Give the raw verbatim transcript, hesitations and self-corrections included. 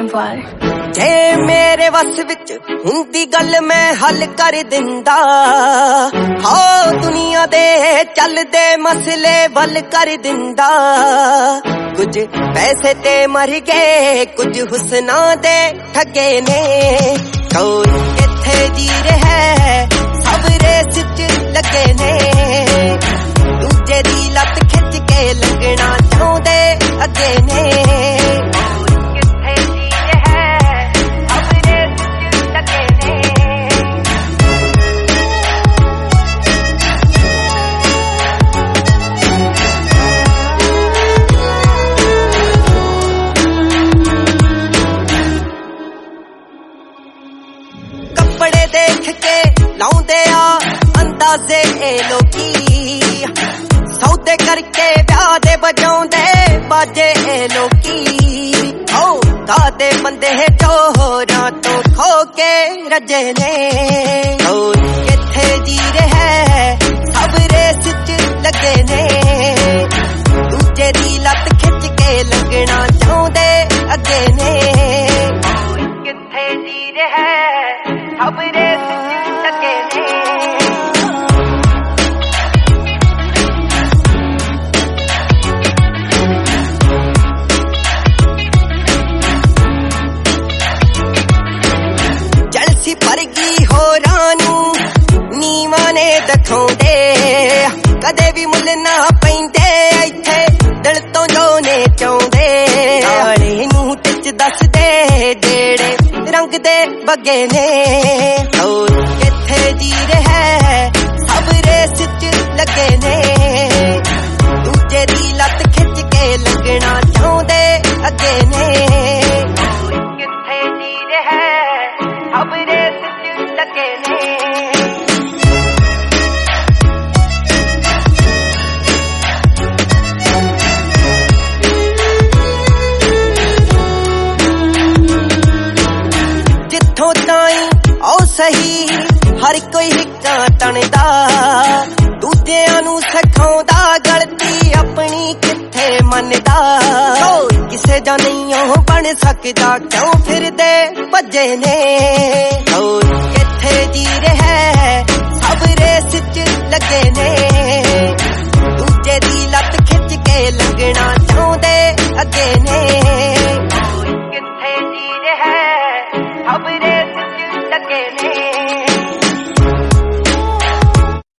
Empire। जे मेरे वस विच हुंदी गल मैं हल कर दिंदा, हो दुनिया दे चलदे मसले वल कर दिंदा। कुछ पैसे ते मर गए, कुछ हुस्ना दे ठगे ने, कौन किथे जी रहा सब रेस च लगे ने। दूजे दी लत खिच के लगना चाहुंदे अगे ने, कपड़े देख के लाउंदे आ अंदाजे ए लोकी, सौदे करके ब्याह दे बजाउंदे बाजे ए लोकी। ओ कादे बंदे चोरां तो खो के रजे ने, और किथे जी रहा सब रेस च लगे ने। दूजे दी लत खिच के लगना चाहुंदे अगे ने, किथे जी रहा सब रेस च लगे ने। जलसी परगी हो रानू नीवां ने दिखाउंदे, कदे भी मुल ना पैंदे इत्थे दिल तो जो ने चाहुंदे। नाले नूं टिच दसदे जेड़े रंग दे बगे ने, और किथे जी रहा सब रेस च लगे ने। दूजे दी लत खिच के लगना चाहुंदे अगे ने, किथे जी रहा सब रेस च लगे ने। जिथों ताई औ सही हर कोई हिक्का तणदा, दूजियां नूं सिखाउंदा गलती अपनी किथे मनदा। किसे जा नहीं बन सकदा क्यों फिरदे भजे ने, और किथे जी रहा